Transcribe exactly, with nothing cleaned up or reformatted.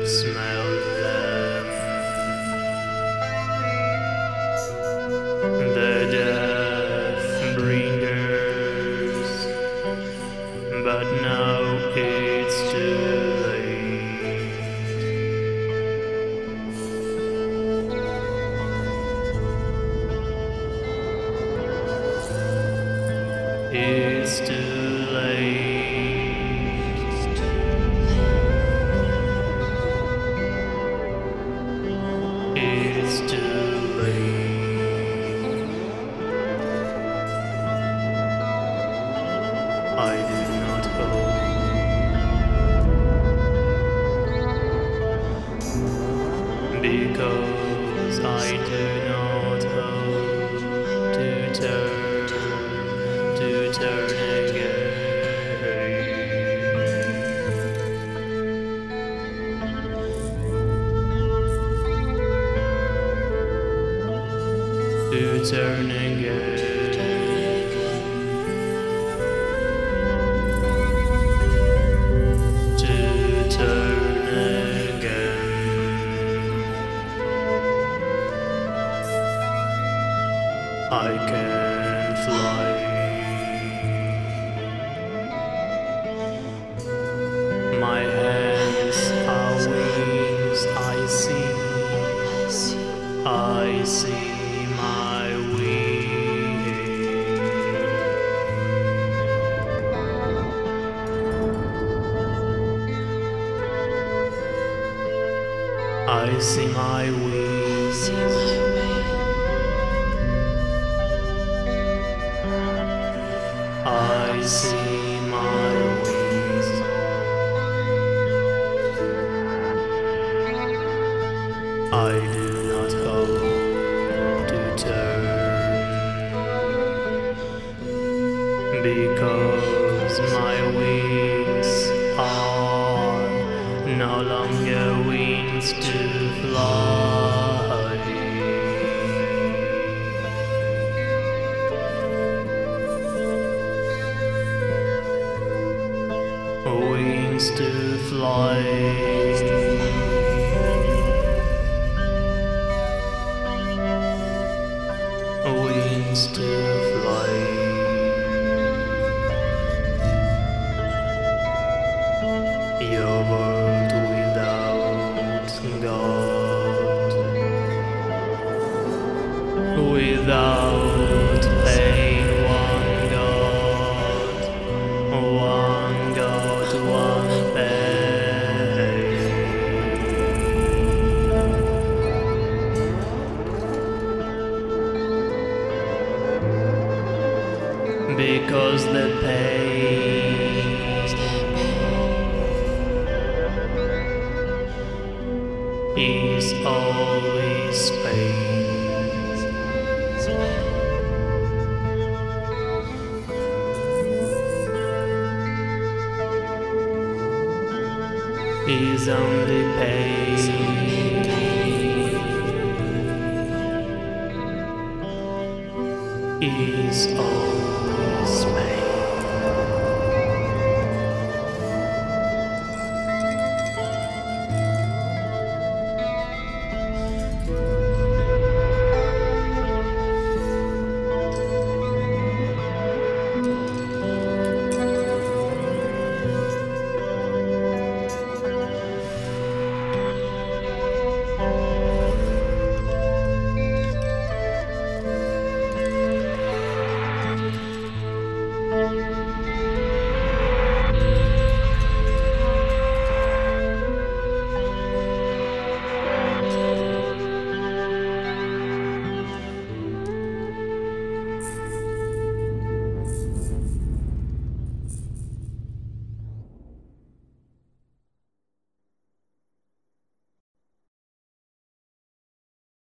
smell them. The death bringers, but now it's too late. It's too late. It's too late. I do not hope, because I do not hope to turn, to turn again. To turn again, to turn again. I can fly. My hands are wings. I see, I see. My wings, I see my wings, I see my wings. I do not hope to turn, because my wings are no longer wings to fly. Wings to fly. Wings to fly. Your world without God, without pain, one God, one God, one pain. Because the pain is always pain. Is only pain. Is all.